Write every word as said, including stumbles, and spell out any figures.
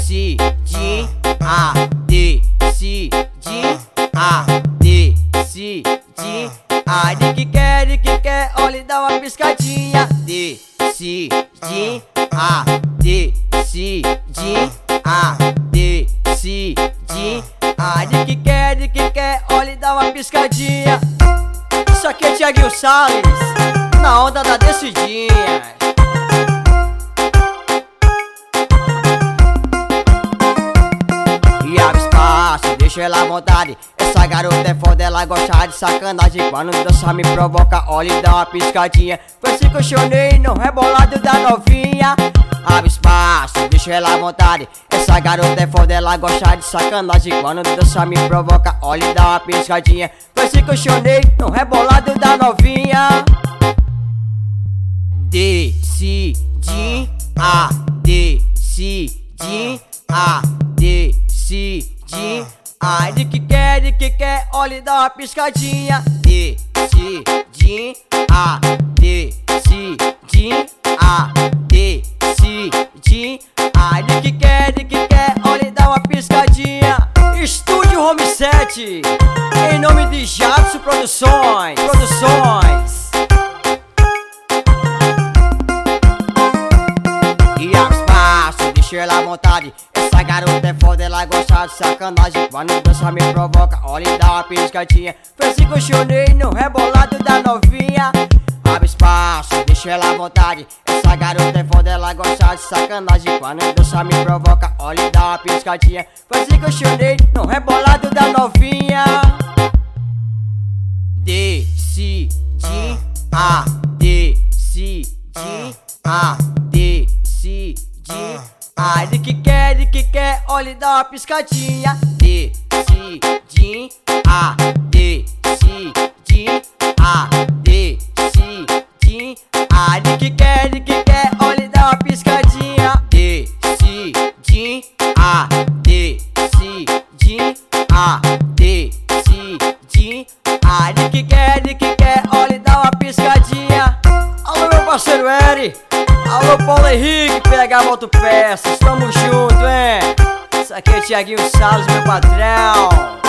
C, D, A, D, C, D, A, D, C, D, A. De que quer, de que quer, olha e dá uma piscadinha. D, C, D, A, D, C, D, A, D, C, D, A. De que quer, de que quer, olha e dá uma piscadinha. Isso aqui é Thiaguinho Salles, na onda da descidinha. E abre espaço, deixa ela à vontade. Essa garota é foda, ela gosta de sacanagem. Quando dança me provoca, olha e dá uma piscadinha. Foi assim que eu chorei no rebolado da novinha. Abre espaço, deixa ela à vontade. Essa garota é foda, ela gosta de sacanagem. Quando dança me provoca, olha e dá uma piscadinha. Foi assim que eu chorei no rebolado da novinha. D, C, D, A, D, C, D, A, D, C, D, A. De que quer, de que quer, olha e dá uma piscadinha. D, C, D, A, D, C, D, A, D, C, D, A. De que quer, de que quer, olha e dá uma piscadinha. Estúdio Home Set, em nome de Jadson Produções. Produções. E abre espaço, deixa ela à vontade. Essa garota é foda, ela gosta de sacanagem. Quando dança me provoca, olha e dá uma piscadinha. Foi assim que eu chorei no rebolado da novinha. Abre espaço, deixa ela à vontade. Essa garota é foda, ela gosta de sacanagem. Quando dança me provoca, olha e dá uma piscadinha. Foi assim que eu chorei no rebolado da novinha. D, C, D, A, D, C, D, A, D, C, D, A. De que quer, de que quer, olha e dá uma piscadinha. D, C, D, A, D, C, D, A, D, C, D, A. De que quer, de que quer, olha e dá uma piscadinha. D, C, D, A, D, C, D, A, D, C, D, A. De que quer, de que quer, olha e dá uma piscadinha. Alô meu parceiro Eri, alô Paulo Henrique, P H Motopeças, tamo junto, hein? Isso aqui é Thiaguinho Salles, meu patrão.